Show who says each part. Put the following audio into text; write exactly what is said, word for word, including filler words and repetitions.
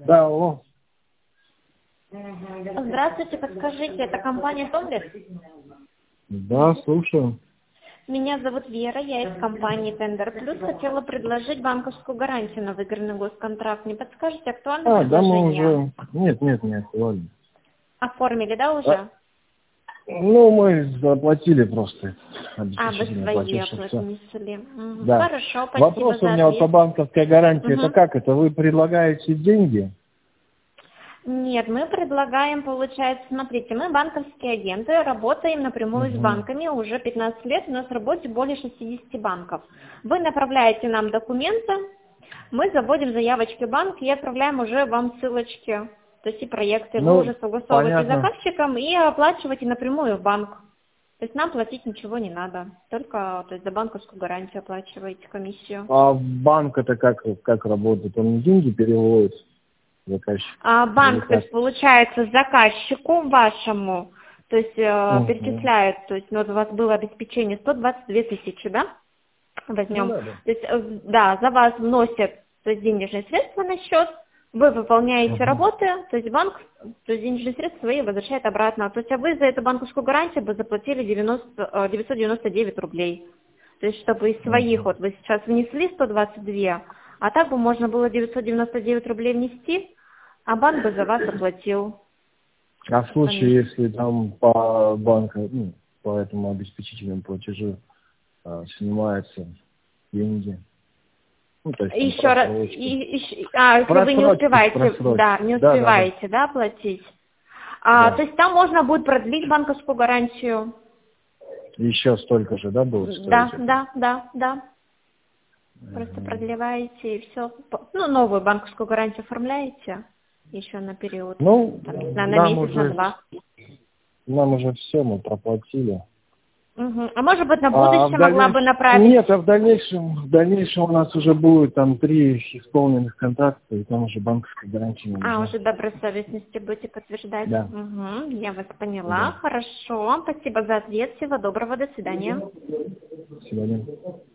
Speaker 1: Да, алло.
Speaker 2: Здравствуйте, подскажите, это компания Томлес?
Speaker 1: Да, слушаю.
Speaker 2: Меня зовут Вера, я из компании Tender Plus. Хотела предложить банковскую гарантию на выигранный госконтракт. Не подскажете, актуальное
Speaker 1: А, да, мы
Speaker 2: предложение?
Speaker 1: уже... Нет, нет, не актуально.
Speaker 2: Оформили, да, уже?
Speaker 1: А, ну, мы заплатили просто.
Speaker 2: А, вы
Speaker 1: Обеспечительный
Speaker 2: свои
Speaker 1: платеж, и
Speaker 2: оплаты
Speaker 1: всё.
Speaker 2: внесли. Мгм.
Speaker 1: Да.
Speaker 2: Хорошо, спасибо
Speaker 1: Вопрос у
Speaker 2: за
Speaker 1: меня вот по
Speaker 2: ответ.
Speaker 1: банковской гарантии. Это
Speaker 2: Мгм.
Speaker 1: как это? Вы предлагаете деньги?
Speaker 2: Нет, мы предлагаем, получается, смотрите, мы банковские агенты, работаем напрямую с
Speaker 1: Угу.
Speaker 2: банками уже пятнадцать лет, у нас в работе более шестидесяти банков. Вы направляете нам документы, мы заводим заявочки в банк и отправляем уже вам ссылочки, то есть и проекты. Вы
Speaker 1: Ну,
Speaker 2: уже согласовываете с
Speaker 1: понятно.
Speaker 2: заказчиком и оплачиваете напрямую в банк. То есть нам платить ничего не надо, только то есть за банковскую гарантию оплачиваете комиссию.
Speaker 1: А банк это как, как работает? Он деньги переводит заказчику?
Speaker 2: А
Speaker 1: Или
Speaker 2: банк, то
Speaker 1: как?
Speaker 2: есть, получается, заказчику вашему, то есть, э,
Speaker 1: Угу.
Speaker 2: перечисляет, то есть, ну, вот у вас было обеспечение сто двадцать две тысячи, да,
Speaker 1: Ну
Speaker 2: возьмем,
Speaker 1: да, да.
Speaker 2: то есть, э, да, за вас вносят, то есть, денежные средства на счет, вы выполняете
Speaker 1: Угу.
Speaker 2: работы, то есть, банк, то есть, денежные средства свои возвращает обратно, то есть, а вы за эту банковскую гарантию бы заплатили девяносто, э, девятьсот девяносто девять рублей, то есть, чтобы из своих,
Speaker 1: Угу.
Speaker 2: вот, вы сейчас внесли сто двадцать два, а так бы можно было девятьсот девяносто девять рублей внести, а банк бы за вас оплатил
Speaker 1: А в случае,
Speaker 2: комиссию.
Speaker 1: если там по банку, ну, по этому обеспечительному платежу а, снимаются деньги, ну, то есть там
Speaker 2: Еще раз,
Speaker 1: просрочки.
Speaker 2: и- и- а, если вы не
Speaker 1: Просрочки,
Speaker 2: успеваете,
Speaker 1: просрочки.
Speaker 2: да, не
Speaker 1: Да, да, да.
Speaker 2: успеваете, да, платить, а, то
Speaker 1: Да.
Speaker 2: есть там можно будет продлить банковскую гарантию.
Speaker 1: Еще столько же, да, будет стоить
Speaker 2: Да,
Speaker 1: это?
Speaker 2: да, да, да. Просто
Speaker 1: Мгм.
Speaker 2: продлеваете и все. Ну, новую банковскую гарантию оформляете еще на период,
Speaker 1: Ну,
Speaker 2: там, не знаю, на
Speaker 1: нам
Speaker 2: месяц, на
Speaker 1: уже,
Speaker 2: два.
Speaker 1: нам уже все, мы проплатили.
Speaker 2: Мгм. А может быть, на
Speaker 1: А в
Speaker 2: будущее могла бы
Speaker 1: дальнейшем,
Speaker 2: направить.
Speaker 1: нет, а в дальнейшем, в дальнейшем у нас уже будет там три исполненных контракта, и там уже банковская гарантия не
Speaker 2: А,
Speaker 1: нужна.
Speaker 2: уже добросовестности будете подтверждать.
Speaker 1: Да,
Speaker 2: Угу, я вас поняла.
Speaker 1: да.
Speaker 2: Хорошо. Спасибо за ответ. Всего доброго. До свидания.
Speaker 1: До свидания.